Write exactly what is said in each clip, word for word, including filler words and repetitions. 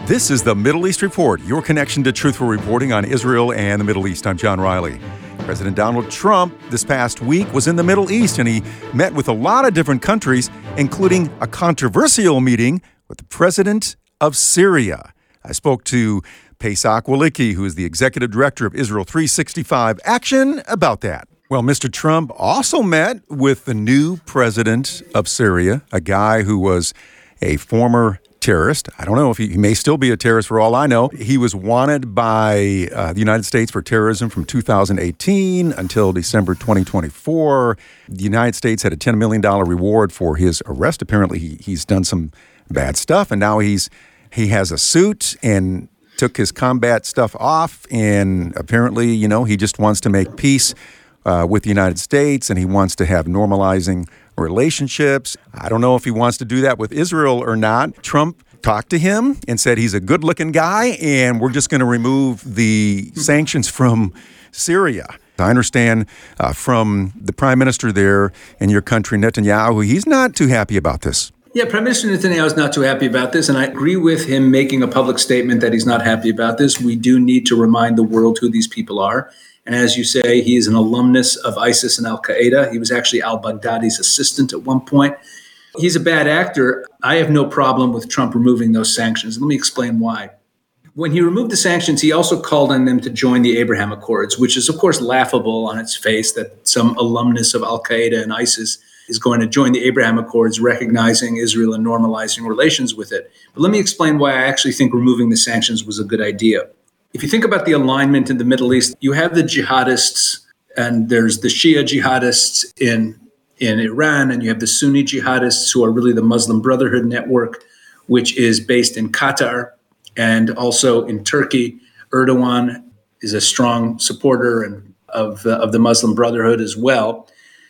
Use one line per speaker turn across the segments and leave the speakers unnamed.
This is the Middle East Report, your connection to truthful reporting on Israel and the Middle East. I'm John Riley. President Donald Trump this past week was in the Middle East, and he met with a lot of different countries, including a controversial meeting with the president of Syria. I spoke to Pesach Walicki, who is the executive director of Israel three sixty-five Action, about that. Well, Mister Trump also met with the new president of Syria, a guy who was a former terrorist. I don't know if he, he may still be a terrorist for all I know. He was wanted by uh, the United States for terrorism from two thousand eighteen until December twenty twenty-four. The United States had a ten million dollars reward for his arrest. Apparently, he, he's done some bad stuff, and now he's he has a suit and took his combat stuff off, and apparently, you know, he just wants to make peace uh, with the United States, and he wants to have normalizing relationships. I don't know if he wants to do that with Israel or not. Trump talked to him and said he's a good-looking guy, and we're just going to remove the sanctions from Syria. I understand uh, from the prime minister there in your country, Netanyahu, he's not too happy about this.
Yeah, Prime Minister Netanyahu is not too happy about this, and I agree with him making a public statement that he's not happy about this. We do need to remind the world who these people are. And as you say, he is an alumnus of ISIS and al-Qaeda. He was actually al-Baghdadi's assistant at one point. He's a bad actor. I have no problem with Trump removing those sanctions. Let me explain why. When he removed the sanctions, he also called on them to join the Abraham Accords, which is, of course, laughable on its face that some alumnus of al-Qaeda and ISIS is going to join the Abraham Accords, recognizing Israel and normalizing relations with it. But let me explain why I actually think removing the sanctions was a good idea. If you think about the alignment in the Middle East, you have the jihadists, and there's the Shia jihadists in, in Iran, and you have the Sunni jihadists, who are really the Muslim Brotherhood network, which is based in Qatar and also in Turkey. Erdogan is a strong supporter and of, uh, of the Muslim Brotherhood as well.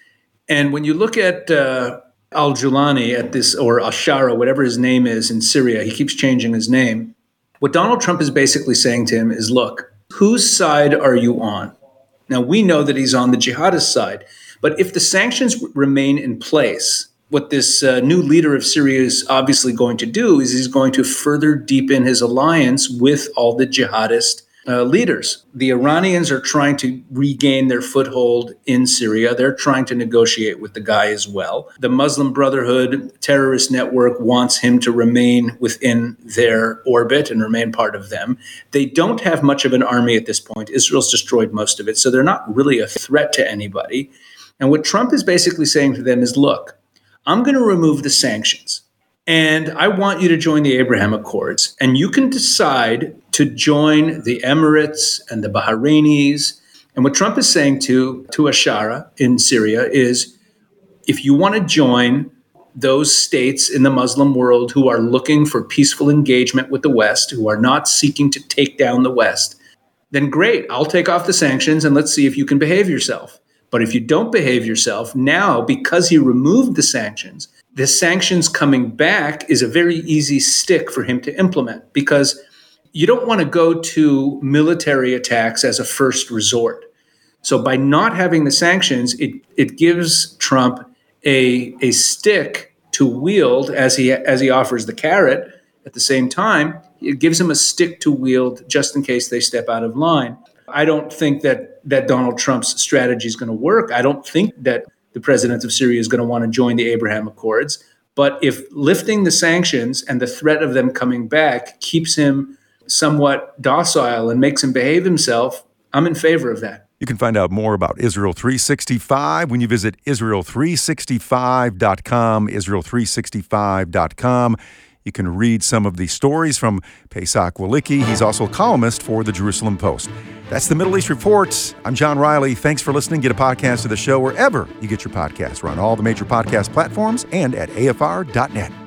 And when you look at uh, al-Julani, at this, or Ashara, whatever his name is in Syria, he keeps changing his name. What Donald Trump is basically saying to him is, look, whose side are you on? Now, we know that he's on the jihadist side, but if the sanctions remain in place, what this uh, new leader of Syria is obviously going to do is he's going to further deepen his alliance with all the jihadist uh, leaders. The Iranians are trying to regain their foothold in Syria. They're trying to negotiate with the guy as well. The Muslim Brotherhood terrorist network wants him to remain within their orbit and remain part of them. They don't have much of an army at this point. Israel's destroyed most of it, so they're not really a threat to anybody. And what Trump is basically saying to them is, look, I'm going to remove the sanctions, and I want you to join the Abraham Accords, and you can decide to join the Emirates and the Bahrainis. And what Trump is saying to, to Ashara in Syria is, if you want to join those states in the Muslim world who are looking for peaceful engagement with the West, who are not seeking to take down the West, then great, I'll take off the sanctions and let's see if you can behave yourself. But if you don't behave yourself, now, because he removed the sanctions, the sanctions coming back is a very easy stick for him to implement, because you don't want to go to military attacks as a first resort. So by not having the sanctions, it, it gives Trump a, a stick to wield as he as he offers the carrot. At the same time, it gives him a stick to wield just in case they step out of line. I don't think that, that Donald Trump's strategy is going to work. I don't think that the president of Syria is going to want to join the Abraham Accords. But if lifting the sanctions and the threat of them coming back keeps him somewhat docile and makes him behave himself, I'm in favor of that.
You can find out more about Israel three sixty-five when you visit Israel three sixty-five dot com, Israel three sixty-five dot com. You can read some of the stories from Pesach Walicki. He's also a columnist for the Jerusalem Post. That's the Middle East Report. I'm John Riley. Thanks for listening. Get a podcast of the show wherever you get your podcasts. We're on all the major podcast platforms and at A F R dot net.